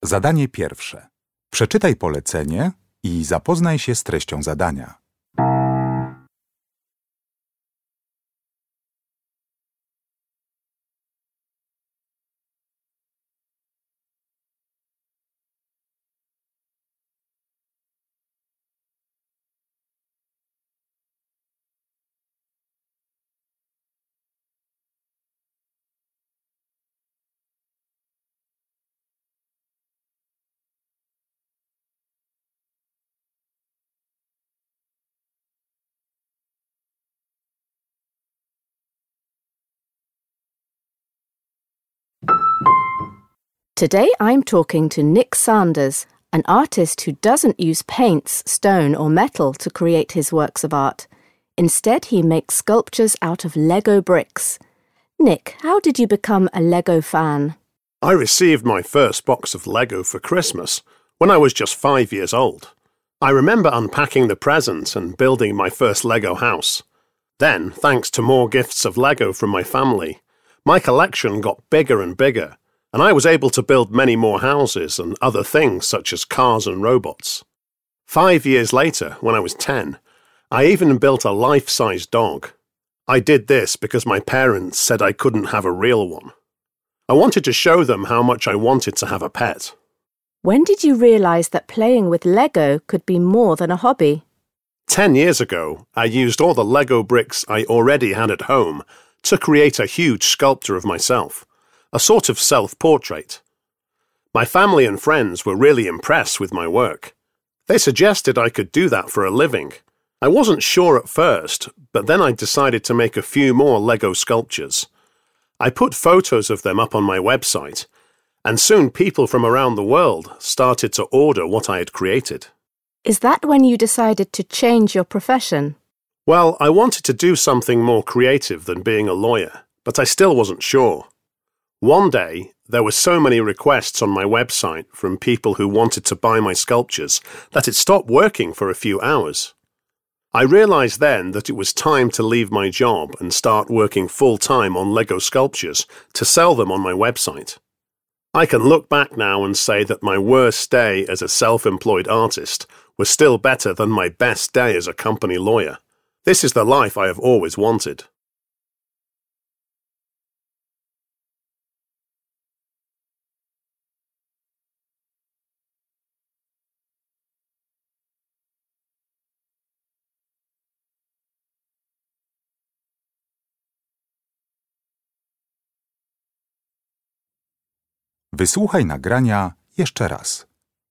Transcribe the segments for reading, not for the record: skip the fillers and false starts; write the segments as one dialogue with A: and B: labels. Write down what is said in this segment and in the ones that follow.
A: Zadanie pierwsze. Przeczytaj polecenie i zapoznaj się z treścią zadania.
B: Today I'm talking to Nick Sanders, an artist who doesn't use paints, stone or metal to create his works of art. Instead, he makes sculptures out of Lego bricks. Nick, how did you become a Lego fan?
C: I received my first box of Lego for Christmas when I was just 5 years old. I remember unpacking the present and building my first Lego house. Then, thanks to more gifts of Lego from my family, my collection got bigger and bigger, and I was able to build many more houses and other things such as cars and robots. 5 years later, when I was 10, I even built a life-size dog. I did this because my parents said I couldn't have a real one. I wanted to show them how much I wanted to have a pet.
B: When did you realize that playing with Lego could be more than a hobby?
C: 10 years ago, I used all the Lego bricks I already had at home to create a huge sculpture of myself. A sort of self-portrait. My family and friends were really impressed with my work. They suggested I could do that for a living. I wasn't sure at first, but then I decided to make a few more Lego sculptures. I put photos of them up on my website, and soon people from around the world started to order what I had created.
B: Is that when you decided to change your profession?
C: Well, I wanted to do something more creative than being a lawyer, but I still wasn't sure. One day, there were so many requests on my website from people who wanted to buy my sculptures that it stopped working for a few hours. I realized then that it was time to leave my job and start working full-time on Lego sculptures to sell them on my website. I can look back now and say that my worst day as a self-employed artist was still better than my best day as a company lawyer. This is the life I have always wanted.
A: Wysłuchaj nagrania jeszcze raz.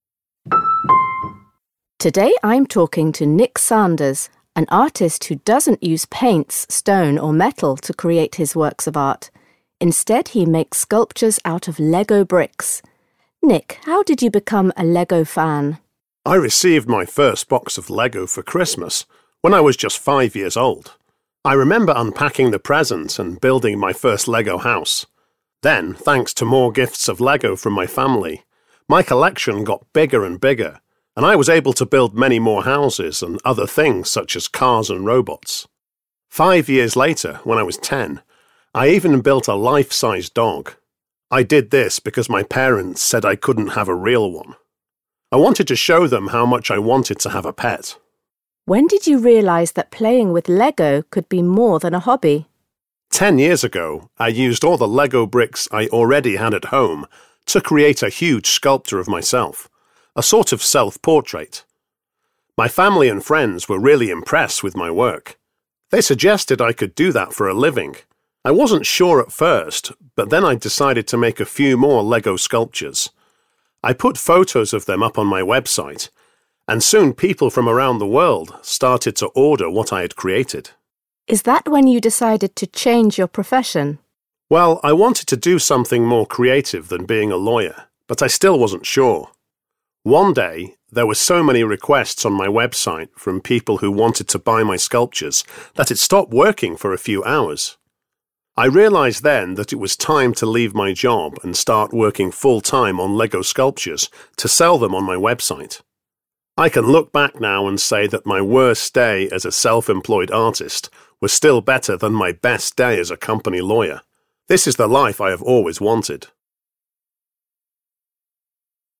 B: Today I'm talking to Nick Sanders, an artist who doesn't use paints, stone or metal to create his works of art. Instead, he makes sculptures out of Lego bricks. Nick, how did you become a Lego fan?
C: I received my first box of Lego for Christmas when I was just 5 years old. I remember unpacking the present and building my first Lego house. Then, thanks to more gifts of Lego from my family, my collection got bigger and bigger, and I was able to build many more houses and other things such as cars and robots. 5 years later, when I was 10, I even built a life-size dog. I did this because my parents said I couldn't have a real one. I wanted to show them how much I wanted to have a pet.
B: When did you realize that playing with Lego could be more than a hobby?
C: 10 years ago, I used all the Lego bricks I already had at home to create a huge sculpture of myself, a sort of self-portrait. My family and friends were really impressed with my work. They suggested I could do that for a living. I wasn't sure at first, but then I decided to make a few more Lego sculptures. I put photos of them up on my website, and soon people from around the world started to order what I had created.
B: Is that when you decided to change your profession?
C: Well, I wanted to do something more creative than being a lawyer, but I still wasn't sure. One day, there were so many requests on my website from people who wanted to buy my sculptures that it stopped working for a few hours. I realized then that it was time to leave my job and start working full-time on Lego sculptures to sell them on my website. I can look back now and say that my worst day as a self-employed artist was still better than my best day as a company lawyer. This is the life I have always wanted.